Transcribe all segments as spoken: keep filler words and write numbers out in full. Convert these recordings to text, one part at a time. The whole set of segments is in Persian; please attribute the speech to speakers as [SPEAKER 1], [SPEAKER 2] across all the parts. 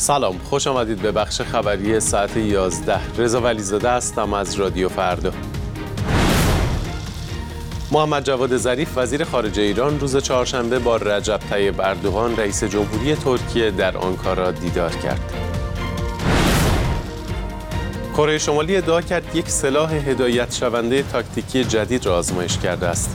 [SPEAKER 1] سلام، خوش آمدید به بخش خبری ساعت یازده. رضا ولیزاده هستم از رادیو فردا. محمد جواد ظریف وزیر خارجه ایران روز چهارشنبه با رجب طیب اردوغان رئیس جمهوری ترکیه در آنکارا دیدار کرد. کره شمالی ادعا کرد یک سلاح هدایت شونده تاکتیکی جدید را آزمایش کرده است.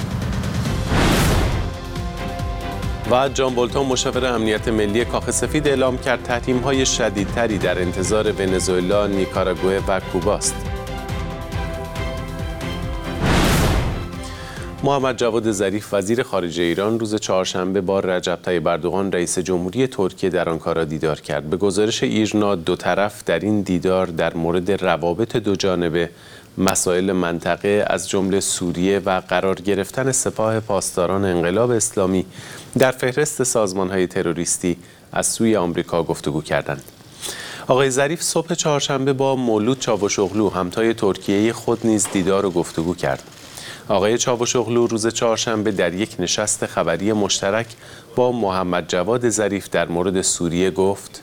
[SPEAKER 1] و جان بولتون مشاور امنیت ملی کاخ سفید اعلام کرد تحریم‌های شدیدتری در انتظار ونزوئلا، نیکاراگوئه و کوباست. محمد جواد ظریف وزیر خارجه ایران روز چهارشنبه با رجب طیب اردوغان رئیس جمهوری ترکیه در آنکارا دیدار کرد. به گزارش ایرنا دو طرف در این دیدار در مورد روابط دوجانبه، مسائل منطقه از جمله سوریه و قرار گرفتن سپاه پاسداران انقلاب اسلامی در فهرست سازمان‌های تروریستی از سوی آمریکا گفتگو کردند. آقای ظریف صبح چهارشنبه با مولود چاوشوغلو همتای ترکیه خود نیز دیدار و گفتگو کرد. آقای چاوشوغلو روز چهارشنبه در یک نشست خبری مشترک با محمد جواد ظریف در مورد سوریه گفت: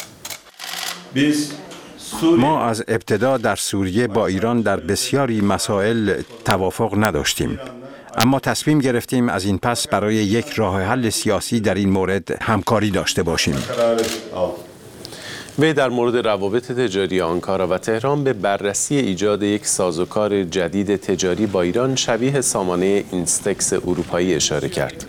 [SPEAKER 2] ما از ابتدا در سوریه با ایران در بسیاری مسائل توافق نداشتیم، اما تصمیم گرفتیم از این پس برای یک راه حل سیاسی در این مورد همکاری داشته باشیم.
[SPEAKER 1] وی در مورد روابط تجاری آنکارا و تهران به بررسی ایجاد یک سازوکار جدید تجاری با ایران شبیه سامانه اینستکس اروپایی اشاره کرد.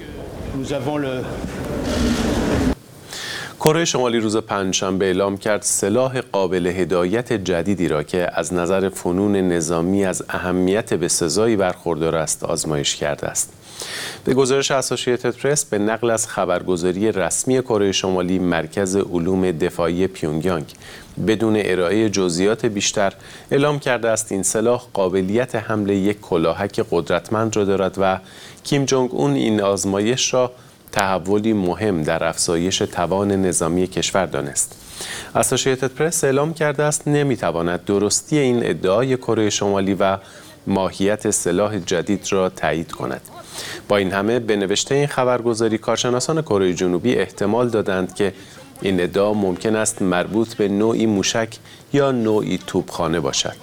[SPEAKER 1] کره شمالی روز پنجشنبه اعلام کرد سلاح قابل هدایت جدیدی را که از نظر فنون نظامی از اهمیت بسزایی برخوردار است آزمایش کرده است. به گزارش اسوسییتد پرس به نقل از خبرگزاری رسمی کره شمالی، مرکز علوم دفاعی پیونگیانگ بدون ارائه جزئیات بیشتر اعلام کرده است این سلاح قابلیت حمل یک کلاهک قدرتمند را دارد و کیم جونگ اون این آزمایش را تحولی مهم در افزایش توان نظامی کشور دانست. اسوسییتد پرس اعلام کرده است نمیتواند درستی این ادعای کره شمالی و ماهیت سلاح جدید را تایید کند. با این همه به نوشته این خبرگزاری کارشناسان کره جنوبی احتمال دادند که این ادعا ممکن است مربوط به نوعی موشک یا نوعی توپخانه باشد.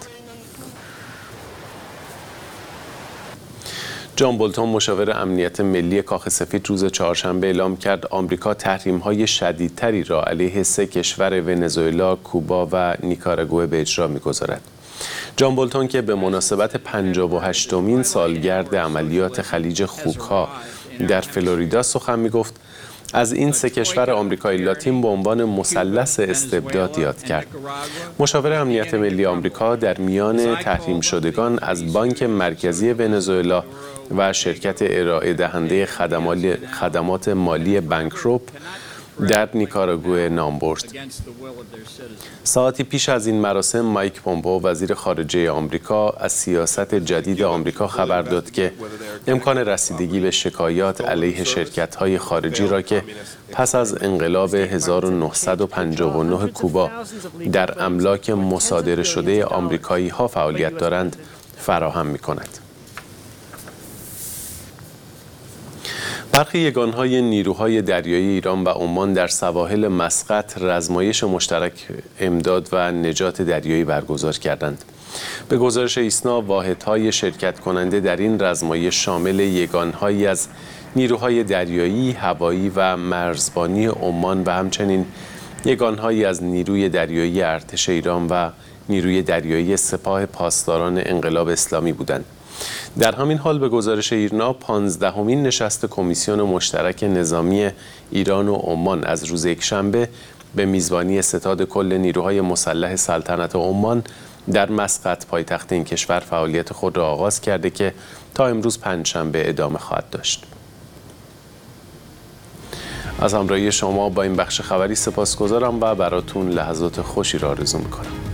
[SPEAKER 1] جان بولتون مشاور امنیت ملی کاخ سفید روز چهارشنبه اعلام کرد آمریکا تحریم‌های شدیدتری را علیه سه کشور ونزوئلا، کوبا و نیکاراگوئه به اجرا می‌گذارد. جان بولتون که به مناسبت پنجاه و هشتمین سالگرد عملیات خلیج خوک‌ها در فلوریدا سخن می‌گفت، از این سه کشور آمریکای لاتین به عنوان مثلث استبداد یاد کرد. مشاور امنیت ملی آمریکا در میان تحریم شدگان از بانک مرکزی ونزوئلا و شرکت ارائه دهنده خدمات مالی بانکروپ در نیکاراگوئه نام برد. ساعتی پیش از این مراسم مایک پومپئو وزیر خارجه آمریکا از سیاست جدید آمریکا خبر داد که امکان رسیدگی به شکایات علیه شرکت‌های خارجی را که پس از انقلاب هزار و نهصد و پنجاه و نه کوبا در املاک مصادره شده آمریکایی‌ها فعالیت دارند فراهم می‌کند. برخی یگانهای نیروهای دریایی ایران و عمان در سواحل مسقط رزمایش مشترک امداد و نجات دریایی برگزار کردند. به گزارش ایسنا واحدهای شرکت کننده در این رزمایش شامل یگانهایی از نیروهای دریایی، هوایی و مرزبانی عمان و همچنین یگانهایی از نیروی دریایی ارتش ایران و نیروی دریایی سپاه پاسداران انقلاب اسلامی بودند. در همین حال به گزارش ایرنا پانزدهمین نشست کمیسیون مشترک نظامی ایران و عمان از روز یکشنبه به میزبانی ستاد کل نیروهای مسلح سلطنت عمان در مسقط پایتخت این کشور فعالیت خود را آغاز کرده که تا امروز پنجشنبه ادامه خواهد داشت. از همراهی شما با این بخش خبری سپاسگزارم و براتون لحظات خوشی را آرزو می‌کنم.